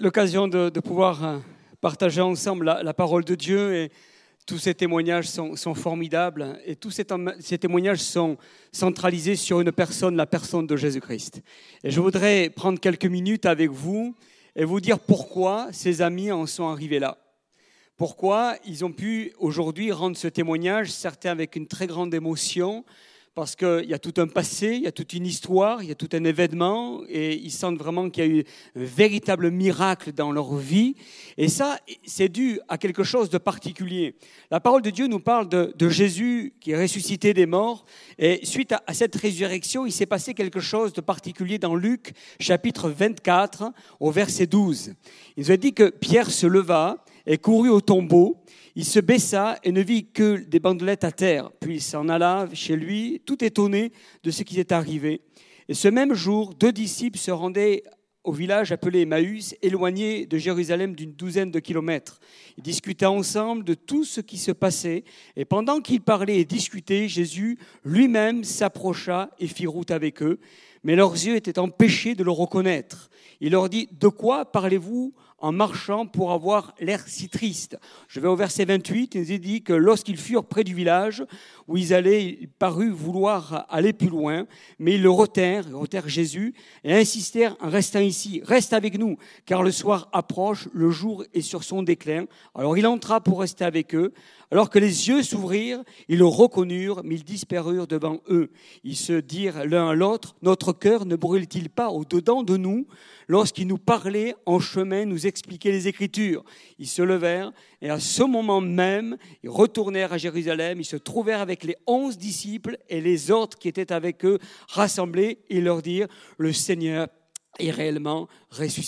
l'occasion de pouvoir partager ensemble la parole de Dieu et tous ces témoignages sont formidables et tous ces témoignages sont centralisés sur une personne, la personne de Jésus-Christ. Et je voudrais prendre quelques minutes avec vous et vous dire pourquoi ces amis en sont arrivés là. Pourquoi ils ont pu aujourd'hui rendre ce témoignage, certains avec une très grande émotion, parce qu'il y a tout un passé, il y a toute une histoire, il y a tout un événement, et ils sentent vraiment qu'il y a eu un véritable miracle dans leur vie. Et ça, c'est dû à quelque chose de particulier. La parole de Dieu nous parle de Jésus qui est ressuscité des morts, et suite à cette résurrection, il s'est passé quelque chose de particulier dans Luc, chapitre 24, au verset 12. Il nous a dit que Pierre se leva et courut au tombeau. Il se baissa et ne vit que des bandelettes à terre. Puis il s'en alla chez lui, tout étonné de ce qui était arrivé. Et ce même jour, 2 disciples se rendaient au village appelé Emmaüs, éloigné de Jérusalem d'une 12aine de kilomètres. Ils discutaient ensemble de tout ce qui se passait. Et pendant qu'ils parlaient et discutaient, Jésus lui-même s'approcha et fit route avec eux. Mais leurs yeux étaient empêchés de le reconnaître. Il leur dit « De quoi parlez-vous en marchant pour avoir l'air si triste ?» Je vais au verset 28, il nous est dit que lorsqu'ils furent près du village où ils allaient, il parut vouloir aller plus loin, mais ils le retèrent Jésus et insistèrent en restant ici. « Reste avec nous, car le soir approche, le jour est sur son déclin. » Alors il entra pour rester avec eux. Alors que les yeux s'ouvrirent, ils le reconnurent, mais ils disparurent devant eux. Ils se dirent l'un à l'autre, « Notre cœur ne brûle-t-il pas au-dedans de nous lorsqu'il nous parlait en chemin, nous expliquait les Écritures ?» Ils se levèrent et à ce moment même, ils retournèrent à Jérusalem. Ils se trouvèrent avec les 11 disciples et les autres qui étaient avec eux rassemblés et leur dirent « Le Seigneur est réellement ressuscité. »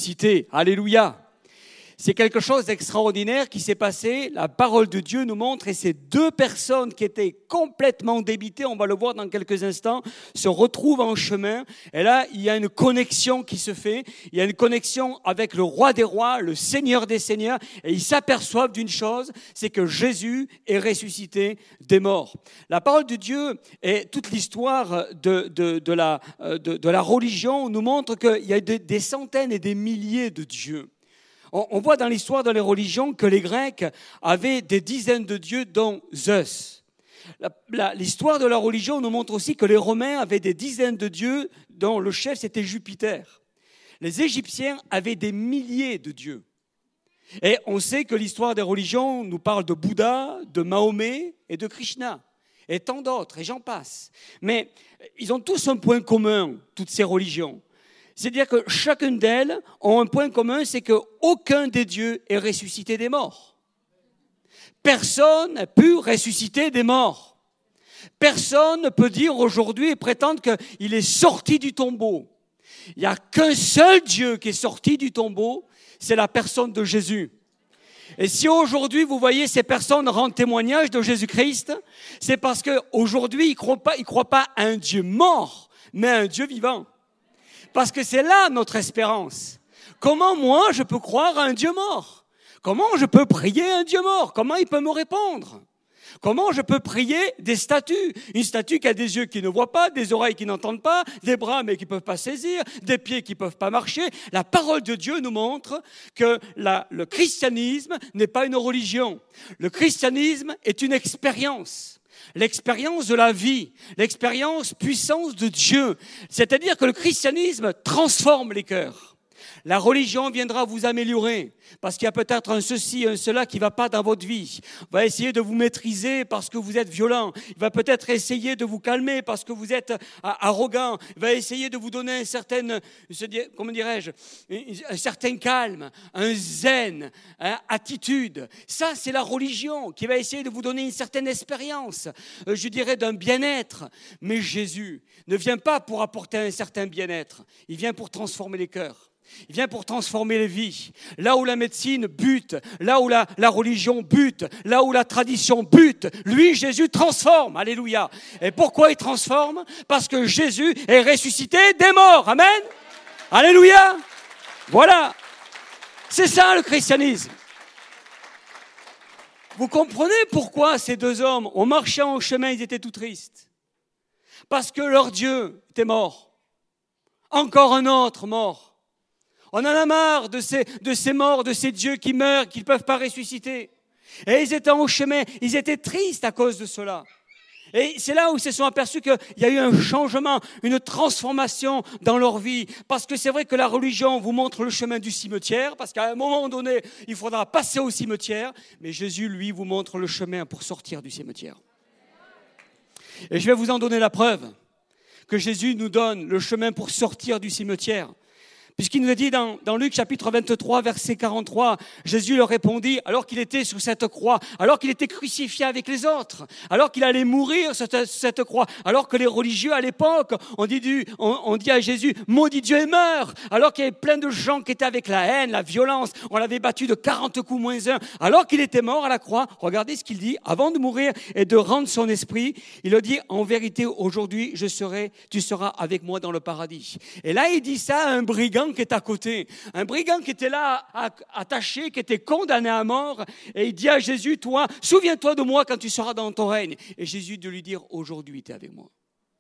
Alléluia! C'est quelque chose d'extraordinaire qui s'est passé. La parole de Dieu nous montre, et ces 2 personnes qui étaient complètement débitées, on va le voir dans quelques instants, se retrouvent en chemin. Et là, il y a une connexion qui se fait. Il y a une connexion avec le roi des rois, le Seigneur des seigneurs. Et ils s'aperçoivent d'une chose, c'est que Jésus est ressuscité des morts. La parole de Dieu et toute l'histoire de la religion nous montre qu'il y a des centaines et des milliers de dieux. On voit dans l'histoire de les religions que les Grecs avaient des dizaines de dieux, dont Zeus. L'histoire de la religion nous montre aussi que les Romains avaient des dizaines de dieux, dont le chef c'était Jupiter. Les Égyptiens avaient des milliers de dieux. Et on sait que l'histoire des religions nous parle de Bouddha, de Mahomet et de Krishna. Et tant d'autres, et j'en passe. Mais ils ont tous un point commun, toutes ces religions. C'est-à-dire que chacune d'elles a un point commun, c'est qu'aucun des dieux est ressuscité des morts. Personne n'a pu ressusciter des morts. Personne ne peut dire aujourd'hui et prétendre qu'il est sorti du tombeau. Il n'y a qu'un seul Dieu qui est sorti du tombeau, c'est la personne de Jésus. Et si aujourd'hui vous voyez ces personnes rendre témoignage de Jésus-Christ, c'est parce qu'aujourd'hui ils ne croient pas à un Dieu mort, mais à un Dieu vivant. Parce que c'est là notre espérance. Comment moi je peux croire à un Dieu mort? Comment je peux prier à un Dieu mort? Comment il peut me répondre? Comment je peux prier des statues? Une statue qui a des yeux qui ne voient pas, des oreilles qui n'entendent pas, des bras mais qui ne peuvent pas saisir, des pieds qui ne peuvent pas marcher. La parole de Dieu nous montre que le christianisme n'est pas une religion. Le christianisme est une expérience. L'expérience de la vie, l'expérience puissance de Dieu. C'est-à-dire que le christianisme transforme les cœurs. La religion viendra vous améliorer parce qu'il y a peut-être un ceci, un cela qui ne va pas dans votre vie. Il va essayer de vous maîtriser parce que vous êtes violent. Il va peut-être essayer de vous calmer parce que vous êtes arrogant. Il va essayer de vous donner un certain calme, un zen, attitude. Ça, c'est la religion qui va essayer de vous donner une certaine expérience, je dirais, d'un bien-être. Mais Jésus ne vient pas pour apporter un certain bien-être. Il vient pour transformer les cœurs. Il vient pour transformer les vies. Là où la médecine bute, là où la religion bute, là où la tradition bute, lui, Jésus, transforme. Alléluia. Et pourquoi il transforme? Parce que Jésus est ressuscité des morts. Amen. Alléluia. Voilà. C'est ça le christianisme. Vous comprenez pourquoi ces 2 hommes ont marché en chemin, ils étaient tout tristes? Parce que leur Dieu était mort. Encore un autre mort. On en a marre de ces morts, de ces dieux qui meurent, qui ne peuvent pas ressusciter. Et ils étaient au chemin, ils étaient tristes à cause de cela. Et c'est là où ils se sont aperçus qu'il y a eu un changement, une transformation dans leur vie. Parce que c'est vrai que la religion vous montre le chemin du cimetière, parce qu'à un moment donné, il faudra passer au cimetière. Mais Jésus, lui, vous montre le chemin pour sortir du cimetière. Et je vais vous en donner la preuve, que Jésus nous donne le chemin pour sortir du cimetière. Puisqu'il nous a dit dans Luc chapitre 23, verset 43, Jésus leur répondit, alors qu'il était sur cette croix, alors qu'il était crucifié avec les autres, alors qu'il allait mourir sur cette croix, alors que les religieux à l'époque on dit à Jésus, maudit Dieu et meurs, alors qu'il y avait plein de gens qui étaient avec la haine, la violence, on l'avait battu de 40 coups moins un, alors qu'il était mort à la croix, regardez ce qu'il dit, avant de mourir et de rendre son esprit, il a dit, en vérité, aujourd'hui, tu seras avec moi dans le paradis. Et là, il dit ça à un brigand qui est à côté, un brigand qui était là attaché, qui était condamné à mort, et il dit à Jésus, toi, souviens-toi de moi quand tu seras dans ton règne. Et Jésus de lui dire, aujourd'hui tu es avec moi.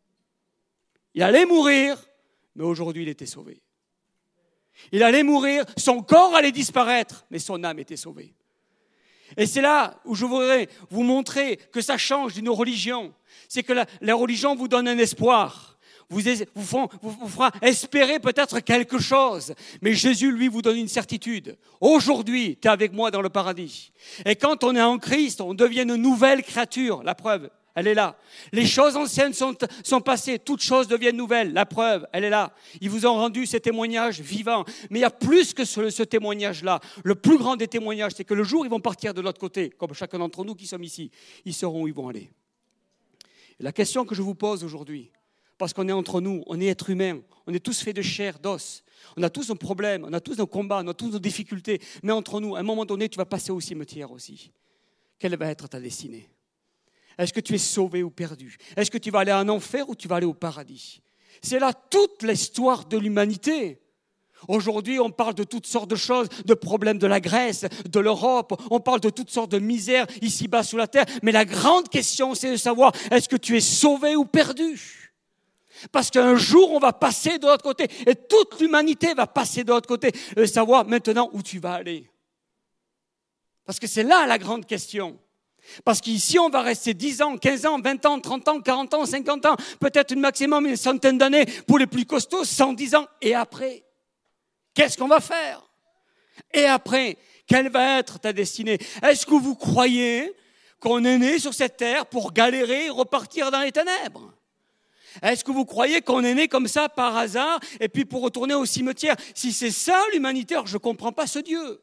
Il allait mourir, mais aujourd'hui il était sauvé. Il allait mourir, son corps allait disparaître, mais son âme était sauvée. Et c'est là où je voudrais vous montrer que ça change d'une religion. C'est que la religion vous donne un espoir. Vous fera espérer peut-être quelque chose. Mais Jésus, lui, vous donne une certitude. Aujourd'hui, tu es avec moi dans le paradis. Et quand on est en Christ, on devient une nouvelle créature. La preuve, elle est là. Les choses anciennes sont passées. Toutes choses deviennent nouvelles. La preuve, elle est là. Ils vous ont rendu ces témoignages vivants. Mais il y a plus que ce témoignage-là. Le plus grand des témoignages, c'est que le jour où ils vont partir de l'autre côté, comme chacun d'entre nous qui sommes ici, ils sauront où ils vont aller. Et la question que je vous pose aujourd'hui, parce qu'on est entre nous, on est êtres humains, on est tous faits de chair, d'os. On a tous nos problèmes, on a tous nos combats, on a tous nos difficultés. Mais entre nous, à un moment donné, tu vas passer au cimetière aussi. Quelle va être ta destinée ? Est-ce que tu es sauvé ou perdu ? Est-ce que tu vas aller en enfer ou tu vas aller au paradis ? C'est là toute l'histoire de l'humanité. Aujourd'hui, on parle de toutes sortes de choses, de problèmes de la Grèce, de l'Europe, on parle de toutes sortes de misères ici-bas sous la terre. Mais la grande question, c'est de savoir, est-ce que tu es sauvé ou perdu ? Parce qu'un jour, on va passer de l'autre côté. Et toute l'humanité va passer de l'autre côté. Et savoir maintenant où tu vas aller. Parce que c'est là la grande question. Parce qu'ici, on va rester 10 ans, 15 ans, 20 ans, 30 ans, 40 ans, 50 ans. Peut-être une maximum une centaine d'années pour les plus costauds, 110 ans. Et après, qu'est-ce qu'on va faire ? Et après, quelle va être ta destinée ? Est-ce que vous croyez qu'on est né sur cette terre pour galérer et repartir dans les ténèbres ? Est-ce que vous croyez qu'on est né comme ça par hasard et puis pour retourner au cimetière ? Si c'est ça l'humanité, alors je ne comprends pas ce Dieu.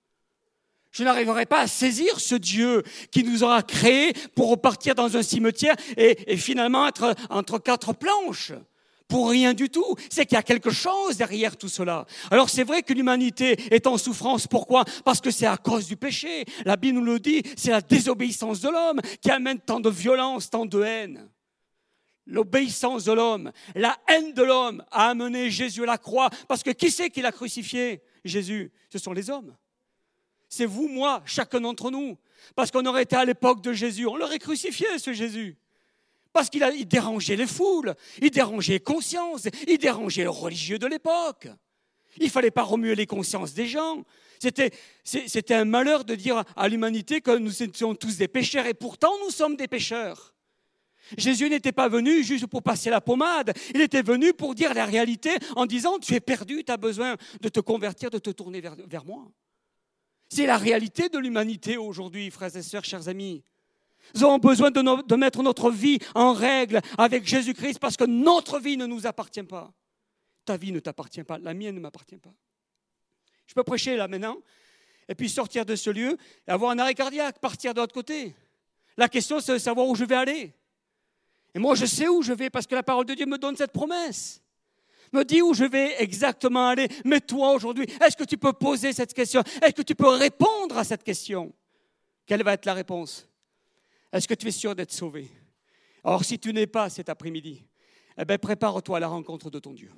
Je n'arriverai pas à saisir ce Dieu qui nous aura créés pour repartir dans un cimetière et finalement être entre quatre planches. Pour rien du tout. C'est qu'il y a quelque chose derrière tout cela. Alors c'est vrai que l'humanité est en souffrance. Pourquoi ? Parce que c'est à cause du péché. La Bible nous le dit, c'est la désobéissance de l'homme qui amène tant de violence, tant de haine. L'obéissance de l'homme, la haine de l'homme a amené Jésus à la croix. Parce que qui c'est qui l'a crucifié ? Jésus, ce sont les hommes. C'est vous, moi, chacun d'entre nous. Parce qu'on aurait été à l'époque de Jésus, on l'aurait crucifié, ce Jésus. Parce qu'il dérangeait les foules, il dérangeait les consciences, il dérangeait les religieux de l'époque. Il ne fallait pas remuer les consciences des gens. C'était un malheur de dire à l'humanité que nous étions tous des pécheurs, et pourtant nous sommes des pécheurs. Jésus n'était pas venu juste pour passer la pommade, il était venu pour dire la réalité en disant « tu es perdu, tu as besoin de te convertir, de te tourner vers moi ». C'est la réalité de l'humanité aujourd'hui, frères et sœurs, chers amis. Nous avons besoin de mettre notre vie en règle avec Jésus-Christ parce que notre vie ne nous appartient pas. Ta vie ne t'appartient pas, la mienne ne m'appartient pas. Je peux prêcher là maintenant et puis sortir de ce lieu et avoir un arrêt cardiaque, partir de l'autre côté. La question, c'est de savoir où je vais aller. Et moi, je sais où je vais parce que la parole de Dieu me donne cette promesse. Me dit où je vais exactement aller. Mais toi, aujourd'hui, est-ce que tu peux poser cette question ? Est-ce que tu peux répondre à cette question ? Quelle va être la réponse ? Est-ce que tu es sûr d'être sauvé ? Alors, si tu n'es pas cet après-midi, eh bien, prépare-toi à la rencontre de ton Dieu.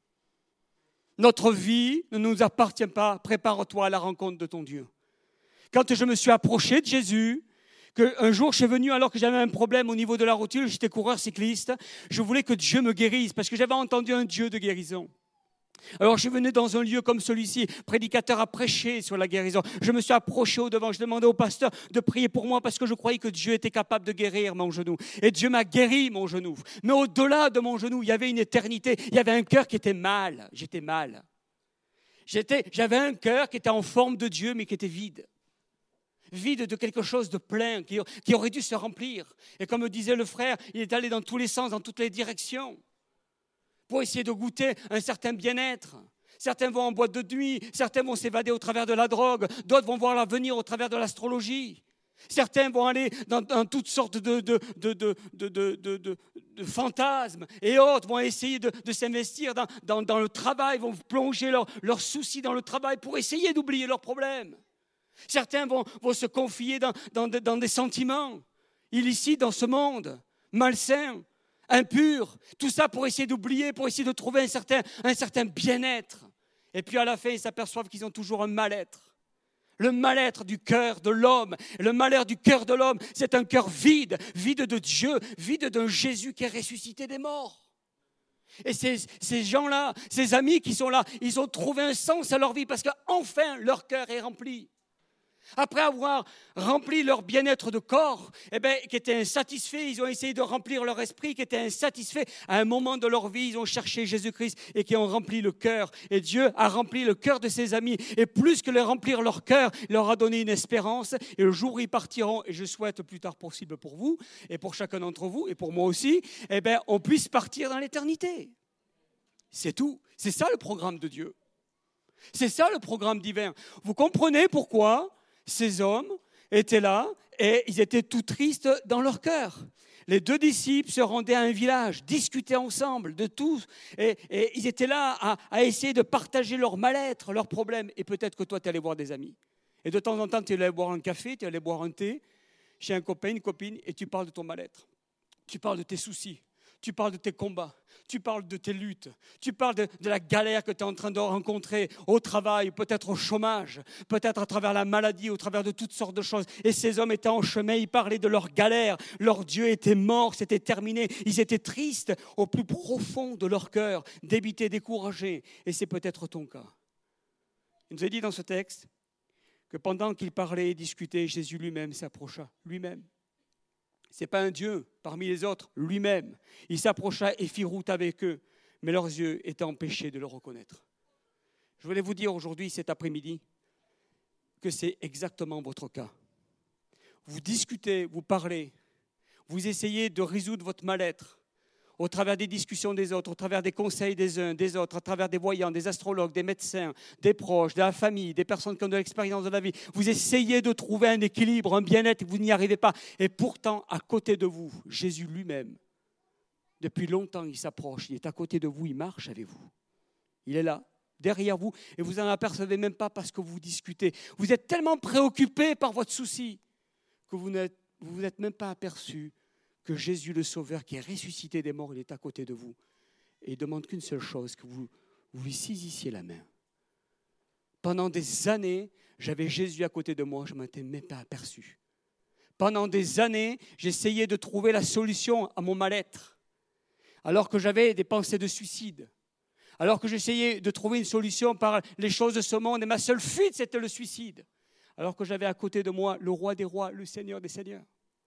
Notre vie ne nous appartient pas. Prépare-toi à la rencontre de ton Dieu. Quand je me suis approché de Jésus, qu'un jour je suis venu alors que j'avais un problème au niveau de la rotule, j'étais coureur cycliste, je voulais que Dieu me guérisse parce que j'avais entendu un Dieu de guérison. Alors je suis venu dans un lieu comme celui-ci, prédicateur a prêché sur la guérison. Je me suis approché au devant, je demandais au pasteur de prier pour moi parce que je croyais que Dieu était capable de guérir mon genou. Et Dieu m'a guéri mon genou. Mais au-delà de mon genou, il y avait une éternité, il y avait un cœur qui était mal. J'étais mal. J'avais un cœur qui était en forme de Dieu mais qui était vide. Vide de quelque chose de plein qui aurait dû se remplir. Et comme me disait le frère, il est allé dans tous les sens, dans toutes les directions pour essayer de goûter un certain bien-être. Certains vont en boîte de nuit, certains vont s'évader au travers de la drogue, d'autres vont voir l'avenir au travers de l'astrologie. Certains vont aller dans toutes sortes de fantasmes et autres vont essayer de s'investir dans le travail, vont plonger leurs soucis dans le travail pour essayer d'oublier leurs problèmes. Certains vont se confier dans des sentiments illicites dans ce monde, malsains, impurs, tout ça pour essayer d'oublier, pour essayer de trouver un certain bien-être. Et puis à la fin, ils s'aperçoivent qu'ils ont toujours un mal-être. Le mal-être du cœur de l'homme. Le malheur du cœur de l'homme, c'est un cœur vide, vide de Dieu, vide d'un Jésus qui est ressuscité des morts. Et ces gens-là, ces amis qui sont là, ils ont trouvé un sens à leur vie parce qu'enfin leur cœur est rempli. Après avoir rempli leur bien-être de corps, qui était insatisfait, ils ont essayé de remplir leur esprit, qui était insatisfait. À un moment de leur vie, ils ont cherché Jésus-Christ et qui ont rempli le cœur. Et Dieu a rempli le cœur de ses amis. Et plus que de remplir leur cœur, il leur a donné une espérance. Et le jour où ils partiront, et je souhaite le plus tard possible pour vous, et pour chacun d'entre vous, et pour moi aussi, on puisse partir dans l'éternité. C'est tout. C'est ça le programme de Dieu. C'est ça le programme divin. Vous comprenez pourquoi ces hommes étaient là et ils étaient tout tristes dans leur cœur. Les deux disciples se rendaient à un village, discutaient ensemble de tout et ils étaient là à essayer de partager leur mal-être, leurs problèmes. Et peut-être que toi, tu allais voir des amis. Et de temps en temps, tu allais boire un café, tu allais boire un thé chez un copain, une copine et tu parles de ton mal-être. Tu parles de tes soucis. Tu parles de tes combats, tu parles de tes luttes, tu parles de la galère que tu es en train de rencontrer au travail, peut-être au chômage, peut-être à travers la maladie, au travers de toutes sortes de choses. Et ces hommes étaient en chemin, ils parlaient de leur galère, leur Dieu était mort, c'était terminé. Ils étaient tristes au plus profond de leur cœur, débités, découragés. Et c'est peut-être ton cas. Il nous est dit dans ce texte que pendant qu'ils parlaient et discutaient, Jésus lui-même s'approcha, lui-même. Ce n'est pas un Dieu parmi les autres, lui-même. Il s'approcha et fit route avec eux, mais leurs yeux étaient empêchés de le reconnaître. Je voulais vous dire aujourd'hui, cet après-midi, que c'est exactement votre cas. Vous discutez, vous parlez, vous essayez de résoudre votre mal-être au travers des discussions des autres, au travers des conseils des uns, des autres, à travers des voyants, des astrologues, des médecins, des proches, de la famille, des personnes qui ont de l'expérience de la vie. Vous essayez de trouver un équilibre, un bien-être, et vous n'y arrivez pas. Et pourtant, à côté de vous, Jésus lui-même, depuis longtemps, il s'approche, il est à côté de vous, il marche avec vous. Il est là, derrière vous, et vous n'en apercevez même pas parce que vous discutez. Vous êtes tellement préoccupé par votre souci que vous vous êtes même pas aperçu que Jésus le Sauveur qui est ressuscité des morts, il est à côté de vous. Et il ne demande qu'une seule chose, que vous lui saisissiez la main. Pendant des années, j'avais Jésus à côté de moi, je ne m'étais même pas aperçu. Pendant des années, j'essayais de trouver la solution à mon mal-être, alors que j'avais des pensées de suicide, alors que j'essayais de trouver une solution par les choses de ce monde, et ma seule fuite, c'était le suicide, alors que j'avais à côté de moi le roi des rois, le Seigneur des seigneurs.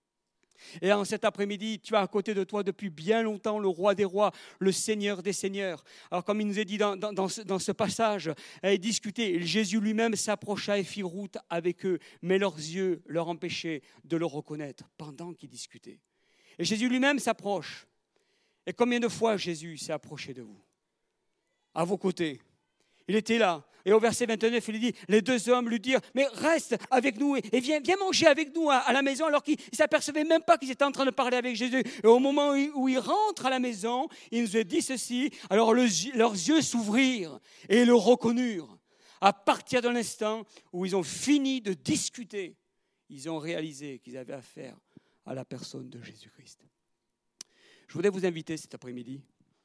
Et en cet après-midi, tu as à côté de toi depuis bien longtemps le roi des rois, le Seigneur des seigneurs. Alors comme il nous est dit dans ce passage, et discuter, Jésus lui-même s'approcha et fit route avec eux, mais leurs yeux leur empêchaient de le reconnaître pendant qu'ils discutaient. Et Jésus lui-même s'approche. Et combien de fois Jésus s'est approché de vous? À vos côtés. Il était là. Et au verset 29, il dit, les deux hommes lui dirent, mais reste avec nous et viens manger avec nous à la maison, alors qu'ils ne s'apercevaient même pas qu'ils étaient en train de parler avec Jésus. Et au moment où ils rentrent à la maison, il nous a dit ceci, alors leurs yeux s'ouvrirent et le reconnurent. À partir de l'instant où ils ont fini de discuter, ils ont réalisé qu'ils avaient affaire à la personne de Jésus-Christ. Je voudrais vous inviter cet après-midi,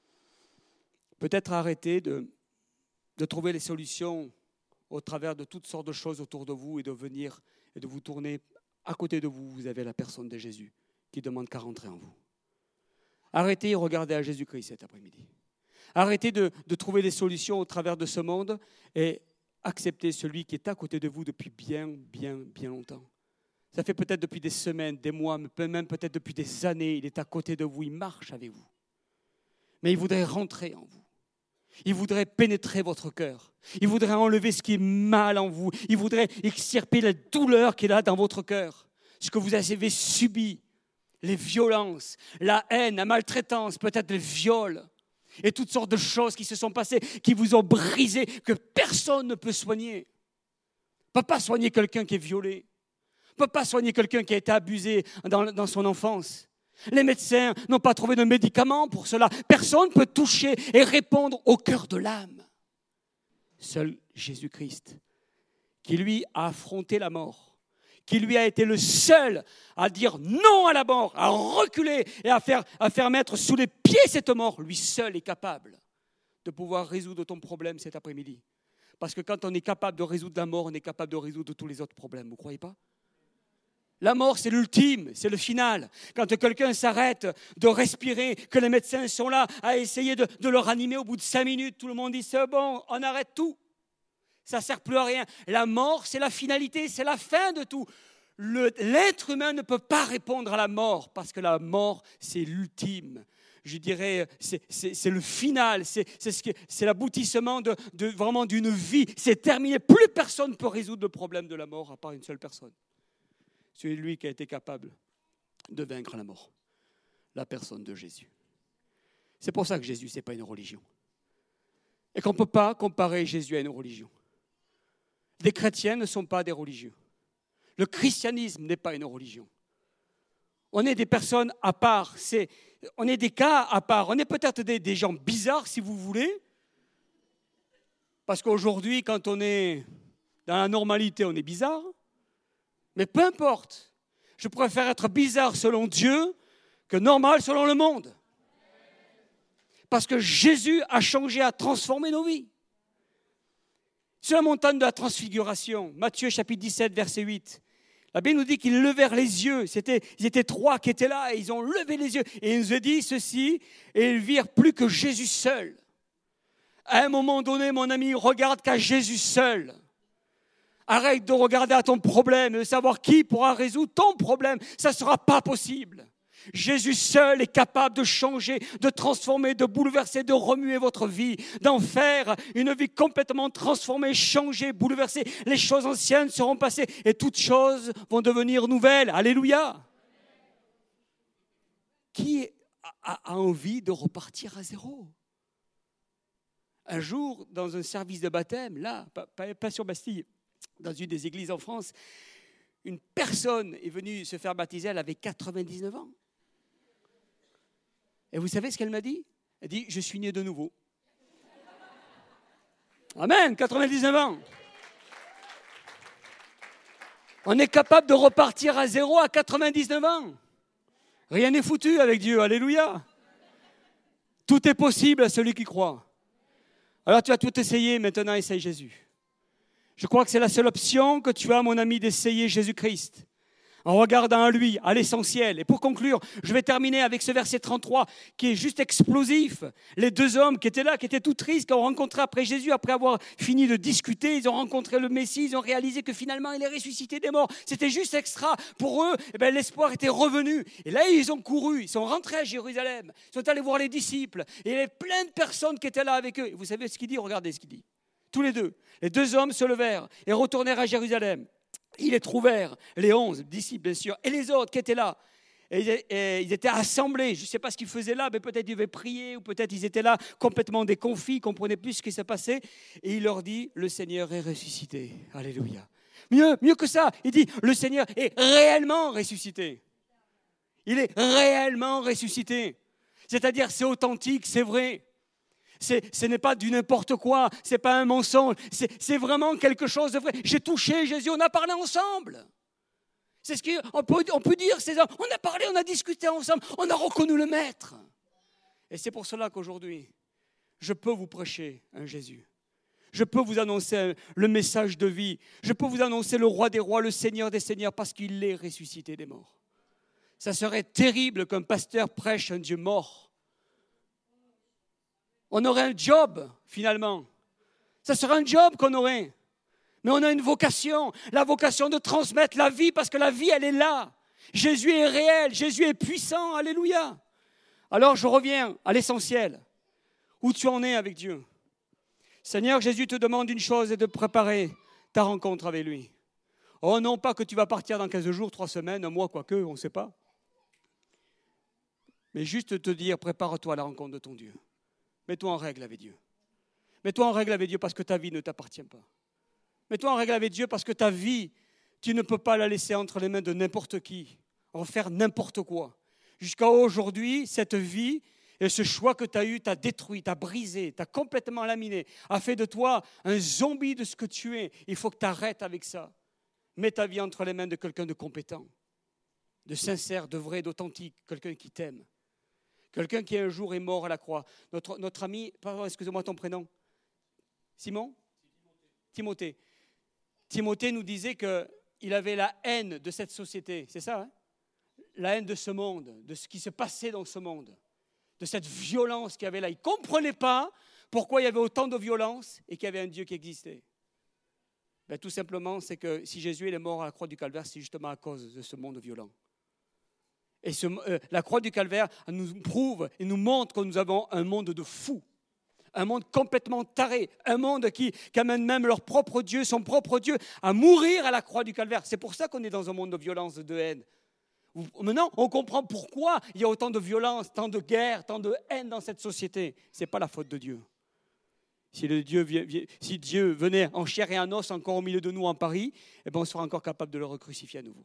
peut-être à arrêter de trouver les solutions au travers de toutes sortes de choses autour de vous et de venir et de vous tourner à côté de vous. Vous avez la personne de Jésus qui demande qu'à rentrer en vous. Arrêtez et regardez à Jésus-Christ cet après-midi. Arrêtez de trouver des solutions au travers de ce monde et acceptez celui qui est à côté de vous depuis bien, bien, bien longtemps. Ça fait peut-être depuis des semaines, des mois, même peut-être depuis des années, il est à côté de vous, il marche avec vous. Mais il voudrait rentrer en vous. Il voudrait pénétrer votre cœur. Il voudrait enlever ce qui est mal en vous. Il voudrait extirper la douleur qu'il a dans votre cœur. Ce que vous avez subi, les violences, la haine, la maltraitance, peut-être les viols et toutes sortes de choses qui se sont passées, qui vous ont brisé, que personne ne peut soigner. On ne peut pas soigner quelqu'un qui est violé. On ne peut pas soigner quelqu'un qui a été abusé dans son enfance. Les médecins n'ont pas trouvé de médicaments pour cela. Personne ne peut toucher et répondre au cœur de l'âme. Seul Jésus-Christ, qui lui a affronté la mort, qui lui a été le seul à dire non à la mort, à reculer et à faire mettre sous les pieds cette mort, lui seul est capable de pouvoir résoudre ton problème cet après-midi. Parce que quand on est capable de résoudre la mort, on est capable de résoudre tous les autres problèmes, vous ne croyez pas ? La mort, c'est l'ultime, c'est le final. Quand quelqu'un s'arrête de respirer, que les médecins sont là à essayer de le ranimer au bout de 5 minutes, tout le monde dit c'est bon, on arrête tout. Ça ne sert plus à rien. La mort, c'est la finalité, c'est la fin de tout. L'être humain ne peut pas répondre à la mort parce que la mort, c'est l'ultime. Je dirais, c'est le final, c'est l'aboutissement vraiment d'une vie. C'est terminé. Plus personne ne peut résoudre le problème de la mort à part une seule personne. C'est lui qui a été capable de vaincre la mort, la personne de Jésus. C'est pour ça que Jésus, ce n'est pas une religion. Et qu'on ne peut pas comparer Jésus à une religion. Les chrétiens ne sont pas des religieux. Le christianisme n'est pas une religion. On est des personnes à part, on est des cas à part. On est peut-être des gens bizarres, si vous voulez, parce qu'aujourd'hui, quand on est dans la normalité, on est bizarre. Mais peu importe, je préfère être bizarre selon Dieu que normal selon le monde. Parce que Jésus a changé, a transformé nos vies. Sur la montagne de la transfiguration, Matthieu chapitre 17, verset 8, la Bible nous dit qu'ils levèrent les yeux. Ils étaient 3 qui étaient là et ils ont levé les yeux. Et il nous a dit ceci, et ils virent plus que Jésus seul. À un moment donné, mon ami, regarde qu'à Jésus seul. Arrête de regarder à ton problème et de savoir qui pourra résoudre ton problème. Ça ne sera pas possible. Jésus seul est capable de changer, de transformer, de bouleverser, de remuer votre vie, d'en faire une vie complètement transformée, changée, bouleversée. Les choses anciennes seront passées et toutes choses vont devenir nouvelles. Alléluia. Qui a envie de repartir à zéro ? Un jour, dans un service de baptême, là, pas sur Bastille, dans une des églises en France, une personne est venue se faire baptiser, elle avait 99 ans. Et vous savez ce qu'elle m'a dit ? Elle dit, je suis né de nouveau. Amen, 99 ans. On est capable de repartir à zéro à 99 ans. Rien n'est foutu avec Dieu, alléluia. Tout est possible à celui qui croit. Alors tu as tout essayé, maintenant essaye Jésus. Je crois que c'est la seule option que tu as, mon ami, d'essayer Jésus-Christ. En regardant à lui, à l'essentiel. Et pour conclure, je vais terminer avec ce verset 33 qui est juste explosif. Les 2 hommes qui étaient là, qui étaient tout tristes, qui ont rencontré après Jésus, après avoir fini de discuter, ils ont rencontré le Messie, ils ont réalisé que finalement il est ressuscité des morts. C'était juste extra. Pour eux, l'espoir était revenu. Et là, ils ont couru, ils sont rentrés à Jérusalem, ils sont allés voir les disciples. Et il y avait plein de personnes qui étaient là avec eux. Et vous savez ce qu'il dit ? Regardez ce qu'il dit. Tous les 2. Les 2 hommes se levèrent et retournèrent à Jérusalem. Ils les trouvèrent, les 11 disciples bien sûr, et les autres qui étaient là. Et ils étaient assemblés, je ne sais pas ce qu'ils faisaient là, mais peut-être ils devaient prier, ou peut-être ils étaient là complètement déconfits, ils ne comprenaient plus ce qui se passait. Et il leur dit, le Seigneur est ressuscité. Alléluia. Mieux que ça, il dit, le Seigneur est réellement ressuscité. Il est réellement ressuscité. C'est-à-dire, c'est authentique, c'est vrai. Ce n'est pas du n'importe quoi, ce n'est pas un mensonge, c'est vraiment quelque chose de vrai. J'ai touché Jésus, on a parlé ensemble. C'est ce qu'on peut dire, ces hommes. On a parlé, on a discuté ensemble, on a reconnu le Maître. Et c'est pour cela qu'aujourd'hui, je peux vous prêcher un Jésus. Je peux vous annoncer le message de vie. Je peux vous annoncer le Roi des rois, le Seigneur des seigneurs, parce qu'il est ressuscité des morts. Ça serait terrible qu'un pasteur prêche un Dieu mort. On aurait un job, finalement. Ça serait un job qu'on aurait. Mais on a une vocation, la vocation de transmettre la vie, parce que la vie, elle est là. Jésus est réel, Jésus est puissant, alléluia. Alors je reviens à l'essentiel. Où tu en es avec Dieu? Seigneur, Jésus te demande une chose et de préparer ta rencontre avec lui. Oh non, pas que tu vas partir dans 15 jours, 3 semaines, un mois, quoique, on ne sait pas. Mais juste te dire, prépare-toi à la rencontre de ton Dieu. Mets-toi en règle avec Dieu. Mets-toi en règle avec Dieu parce que ta vie ne t'appartient pas. Mets-toi en règle avec Dieu parce que ta vie, tu ne peux pas la laisser entre les mains de n'importe qui, en faire n'importe quoi. Jusqu'à aujourd'hui, cette vie et ce choix que tu as eu t'a détruit, t'a brisé, t'a complètement laminé, a fait de toi un zombie de ce que tu es. Il faut que tu arrêtes avec ça. Mets ta vie entre les mains de quelqu'un de compétent, de sincère, de vrai, d'authentique, quelqu'un qui t'aime. Quelqu'un qui un jour est mort à la croix. Notre ami, pardon, excusez-moi ton prénom, Simon ? Timothée. Timothée nous disait qu'il avait la haine de cette société, c'est ça, hein ? La haine de ce monde, de ce qui se passait dans ce monde, de cette violence qu'il y avait là. Il ne comprenait pas pourquoi il y avait autant de violence et qu'il y avait un Dieu qui existait. Ben, tout simplement, c'est que si Jésus est mort à la croix du Calvaire, c'est justement à cause de ce monde violent. Et la croix du Calvaire nous prouve et nous montre que nous avons un monde de fous, un monde complètement taré, un monde qui amène même leur propre Dieu, son propre Dieu, à mourir à la croix du Calvaire. C'est pour ça qu'on est dans un monde de violence, de haine. Maintenant, on comprend pourquoi il y a autant de violence, tant de guerre, tant de haine dans cette société. Ce n'est pas la faute de Dieu. Si Dieu venait en chair et en os encore au milieu de nous en Paris, eh ben on sera encore capable de le recrucifier à nouveau.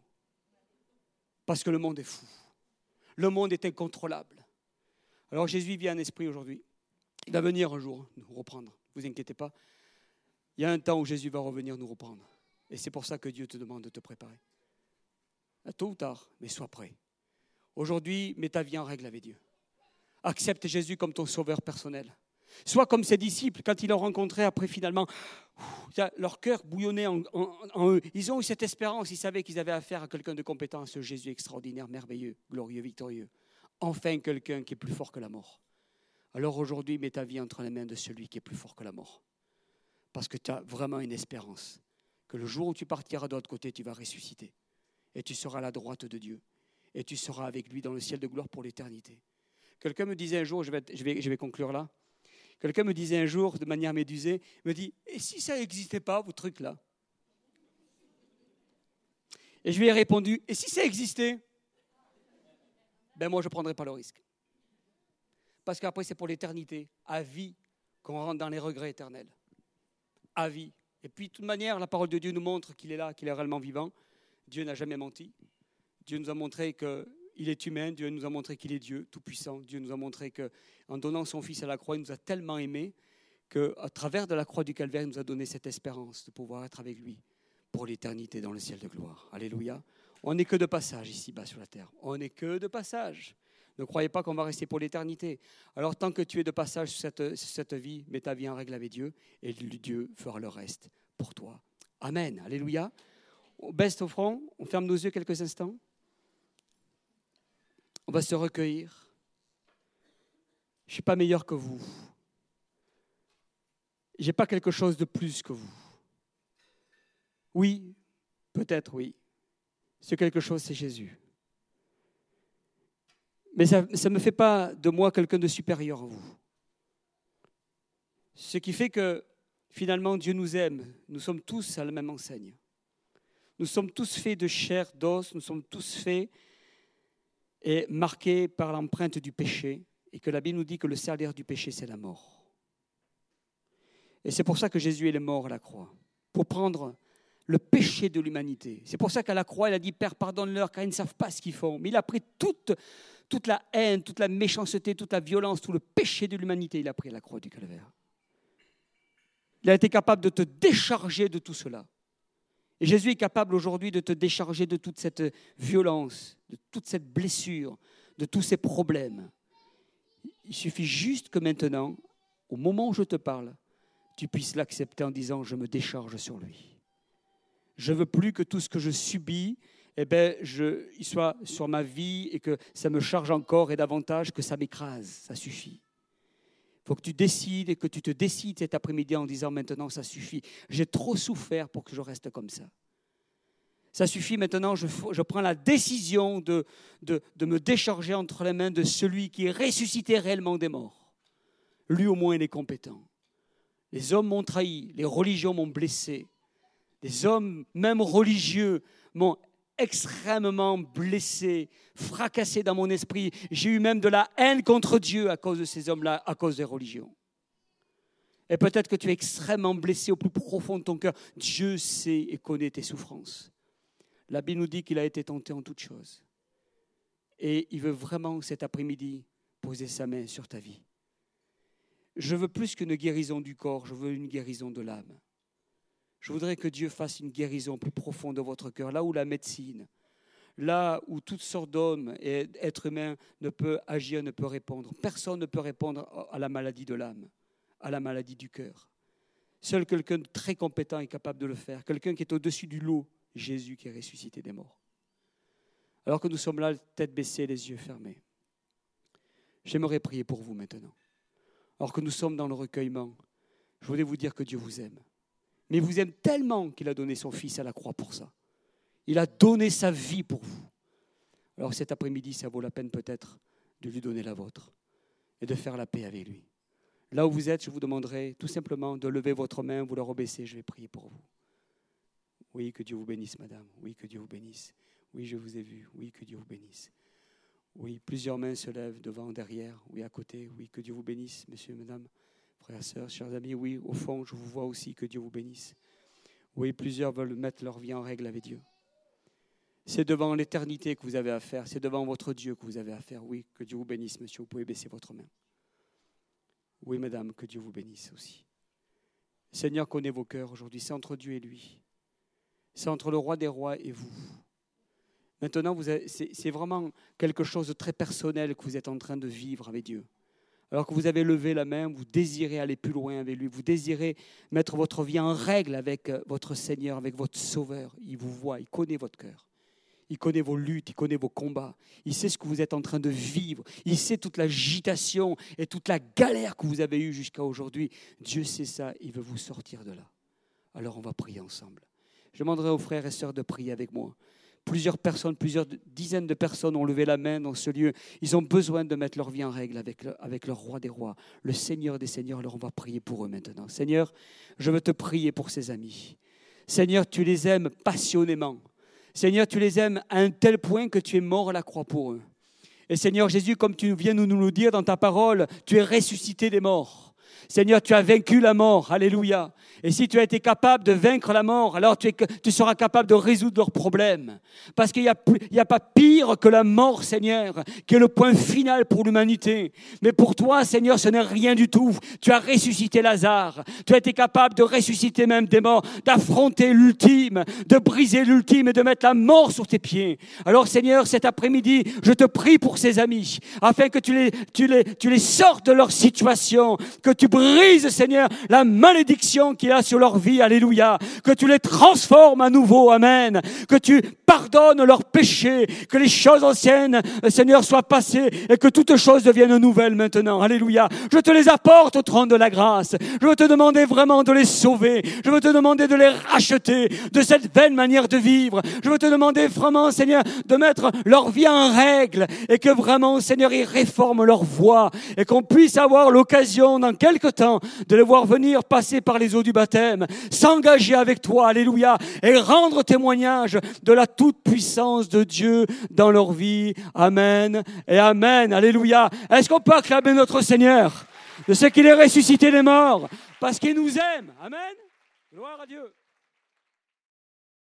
Parce que le monde est fou. Le monde est incontrôlable. Alors Jésus vit en esprit aujourd'hui. Il va venir un jour nous reprendre. Ne vous inquiétez pas. Il y a un temps où Jésus va revenir nous reprendre. Et c'est pour ça que Dieu te demande de te préparer. Tôt ou tard, mais sois prêt. Aujourd'hui, mets ta vie en règle avec Dieu. Accepte Jésus comme ton sauveur personnel. Sois comme ses disciples, quand ils l'ont rencontré après finalement, leur cœur bouillonnait en eux. Ils ont eu cette espérance, ils savaient qu'ils avaient affaire à quelqu'un de compétent, ce Jésus extraordinaire, merveilleux, glorieux, victorieux. Enfin quelqu'un qui est plus fort que la mort. Alors aujourd'hui, mets ta vie entre les mains de celui qui est plus fort que la mort. Parce que tu as vraiment une espérance que le jour où tu partiras de l'autre côté, tu vas ressusciter. Et tu seras à la droite de Dieu. Et tu seras avec lui dans le ciel de gloire pour l'éternité. Quelqu'un me disait un jour, je vais conclure là. Quelqu'un me disait un jour, de manière médusée, me dit, et si ça n'existait pas, vos trucs là? Et je lui ai répondu, et si ça existait? Ben moi, je ne prendrais pas le risque. Parce qu'après, c'est pour l'éternité, à vie, qu'on rentre dans les regrets éternels. À vie. Et puis, de toute manière, la parole de Dieu nous montre qu'il est là, qu'il est réellement vivant. Dieu n'a jamais menti. Dieu nous a montré qu'il est humain. Dieu nous a montré qu'il est Dieu, tout-puissant. Dieu nous a montré qu'en donnant son Fils à la croix, il nous a tellement aimés qu'à travers de la croix du Calvaire, il nous a donné cette espérance de pouvoir être avec lui pour l'éternité dans le ciel de gloire. Alléluia. On n'est que de passage ici-bas sur la terre. On n'est que de passage. Ne croyez pas qu'on va rester pour l'éternité. Alors, tant que tu es de passage sur cette vie, mets ta vie en règle avec Dieu et Dieu fera le reste pour toi. Amen. Alléluia. On baisse au front, on ferme nos yeux quelques instants. On va se recueillir. Je ne suis pas meilleur que vous. Je n'ai pas quelque chose de plus que vous. Oui, peut-être oui. Ce quelque chose, c'est Jésus. Mais ça ne me fait pas de moi quelqu'un de supérieur à vous. Ce qui fait que finalement Dieu nous aime. Nous sommes tous à la même enseigne. Nous sommes tous faits de chair, d'os. Nous sommes tous faits et marqués par l'empreinte du péché. Et que la Bible nous dit que le salaire du péché, c'est la mort. Et c'est pour ça que Jésus est mort à la croix. Pour prendre le péché de l'humanité. C'est pour ça qu'à la croix, il a dit, Père, pardonne-leur, car ils ne savent pas ce qu'ils font. Mais il a pris toute la haine, toute la méchanceté, toute la violence, tout le péché de l'humanité, il a pris à la croix du Calvaire. Il a été capable de te décharger de tout cela. Et Jésus est capable aujourd'hui de te décharger de toute cette violence, de toute cette blessure, de tous ces problèmes. Il suffit juste que maintenant, au moment où je te parle, tu puisses l'accepter en disant « je me décharge sur lui ». Je ne veux plus que tout ce que je subis, il soit sur ma vie et que ça me charge encore et davantage, que ça m'écrase. Ça suffit. Il faut que tu décides et que tu te décides cet après-midi en disant maintenant ça suffit. J'ai trop souffert pour que je reste comme ça. Ça suffit maintenant, je prends la décision de me décharger entre les mains de celui qui est ressuscité réellement des morts. Lui au moins il est compétent. Les hommes m'ont trahi, les religions m'ont blessé. Les hommes, même religieux, m'ont extrêmement blessé, fracassé dans mon esprit. J'ai eu même de la haine contre Dieu à cause de ces hommes-là, à cause des religions. Et peut-être que tu es extrêmement blessé au plus profond de ton cœur. Dieu sait et connaît tes souffrances. La Bible nous dit qu'il a été tenté en toutes choses. Et il veut vraiment cet après-midi poser sa main sur ta vie. Je veux plus qu'une guérison du corps, je veux une guérison de l'âme. Je voudrais que Dieu fasse une guérison plus profonde de votre cœur, là où la médecine, là où toutes sortes d'hommes et êtres humains ne peut agir, ne peut répondre. Personne ne peut répondre à la maladie de l'âme, à la maladie du cœur. Seul quelqu'un de très compétent est capable de le faire, quelqu'un qui est au-dessus du lot, Jésus qui est ressuscité des morts. Alors que nous sommes là, tête baissée, les yeux fermés, j'aimerais prier pour vous maintenant. Alors que nous sommes dans le recueillement, je voulais vous dire que Dieu vous aime. Mais il vous aime tellement qu'il a donné son Fils à la croix pour ça. Il a donné sa vie pour vous. Alors cet après-midi, ça vaut la peine peut-être de lui donner la vôtre et de faire la paix avec lui. Là où vous êtes, je vous demanderai tout simplement de lever votre main, vous la rebaisser, je vais prier pour vous. Oui, que Dieu vous bénisse, madame. Oui, que Dieu vous bénisse. Oui, je vous ai vu. Oui, que Dieu vous bénisse. Oui, plusieurs mains se lèvent devant, derrière, oui, à côté. Oui, que Dieu vous bénisse, monsieur, madame. Frères, sœurs, chers amis, oui, au fond, je vous vois aussi, que Dieu vous bénisse. Oui, plusieurs veulent mettre leur vie en règle avec Dieu. C'est devant l'éternité que vous avez affaire, c'est devant votre Dieu que vous avez affaire. Oui, que Dieu vous bénisse, monsieur, vous pouvez baisser votre main. Oui, madame, que Dieu vous bénisse aussi. Le Seigneur connaît vos cœurs aujourd'hui, c'est entre Dieu et lui. C'est entre le roi des rois et vous. Maintenant, c'est vraiment quelque chose de très personnel que vous êtes en train de vivre avec Dieu. Alors que vous avez levé la main, vous désirez aller plus loin avec lui, vous désirez mettre votre vie en règle avec votre Seigneur, avec votre Sauveur. Il vous voit, il connaît votre cœur. Il connaît vos luttes, il connaît vos combats. Il sait ce que vous êtes en train de vivre. Il sait toute l'agitation et toute la galère que vous avez eue jusqu'à aujourd'hui. Dieu sait ça, il veut vous sortir de là. Alors on va prier ensemble. Je demanderai aux frères et sœurs de prier avec moi. Plusieurs personnes, plusieurs dizaines de personnes ont levé la main dans ce lieu. Ils ont besoin de mettre leur vie en règle avec le roi des rois, le Seigneur des seigneurs. Alors on va prier pour eux maintenant. Seigneur, je veux te prier pour ces amis. Seigneur, tu les aimes passionnément. Seigneur, tu les aimes à un tel point que tu es mort à la croix pour eux. Et Seigneur Jésus, comme tu viens de nous le dire dans ta parole, tu es ressuscité des morts. Seigneur, tu as vaincu la mort. Alléluia. Et si tu as été capable de vaincre la mort, alors tu seras capable de résoudre leurs problèmes. Parce qu'il n'y a pas pire que la mort, Seigneur, qui est le point final pour l'humanité. Mais pour toi, Seigneur, ce n'est rien du tout. Tu as ressuscité Lazare. Tu as été capable de ressusciter même des morts, d'affronter l'ultime, de briser l'ultime et de mettre la mort sur tes pieds. Alors, Seigneur, cet après-midi, je te prie pour ces amis, afin que tu les sortes de leur situation, que tu brises, Seigneur, la malédiction qu'il y a sur leur vie, alléluia, que tu les transformes à nouveau, amen, que tu pardonnes leurs péchés, que les choses anciennes, Seigneur, soient passées et que toutes choses deviennent nouvelles maintenant, alléluia. Je te les apporte au trône de la grâce. Je veux te demander vraiment de les sauver. Je veux te demander de les racheter de cette vaine manière de vivre. Je veux te demander vraiment, Seigneur, de mettre leur vie en règle et que vraiment, Seigneur, ils réforment leur voie et qu'on puisse avoir l'occasion dans quelque temps de les voir venir passer par les eaux du baptême, s'engager avec toi, alléluia, et rendre témoignage de la toute-puissance de Dieu dans leur vie. Amen et amen, alléluia. Est-ce qu'on peut acclamer notre Seigneur de ce qu'il est ressuscité des morts parce qu'il nous aime? Amen. Gloire à Dieu.